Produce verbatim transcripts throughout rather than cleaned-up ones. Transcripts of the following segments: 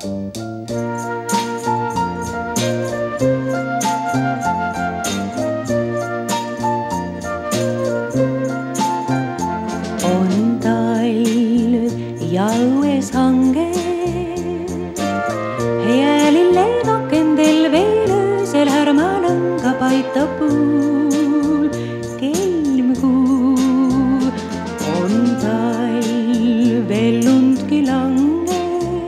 On talv ja õues hange, jäälilleen akendel veel öösel härma lõnga paistab puul kelmkuu. On talv veel lundki lange,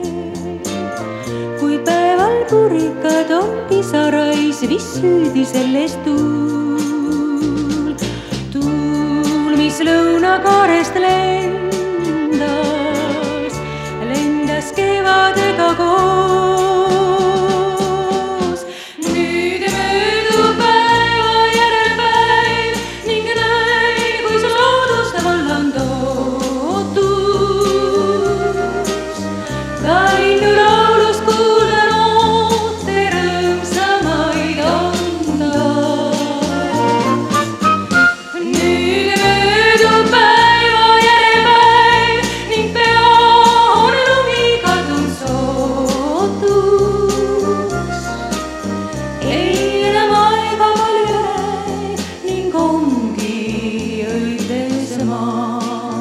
kuid päeval purikad on pisarais vis süüdi selles tuul. Tuul, mis lõunakaarest lendas, lendas kevadega koos. Nüüd möödub päeva järel päev ning näin, kuis loodust vallan tootus. Ka linnulaulust kuulda noote rõõmsamaid anda. Nüüd möödub päeva järel päev ning pea on lumi kadunud sootus. Ei enam aega palju jäi ning ongi õites maal.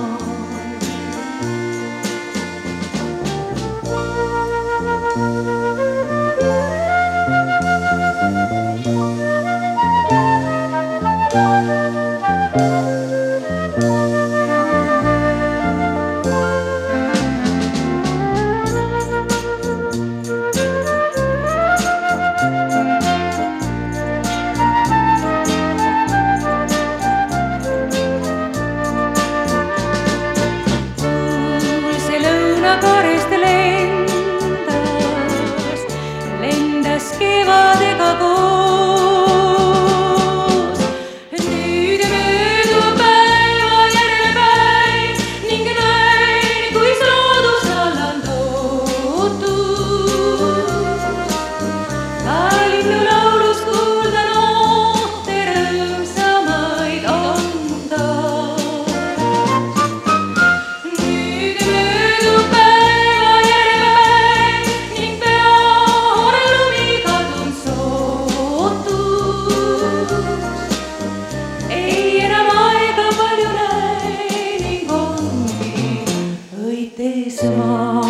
Kaarest lendas, lendas kevadega koos. Nüüd möödub päeva järel päev ning näin, kuis loodus vallan tootus. Ka linnulaulust kuulda noote rõõmsamaid anda. Nüüd möödub päeva järel päev ning pea on lumi kadunud sootus. Ei enam aega palju näi ning ongi õites maal.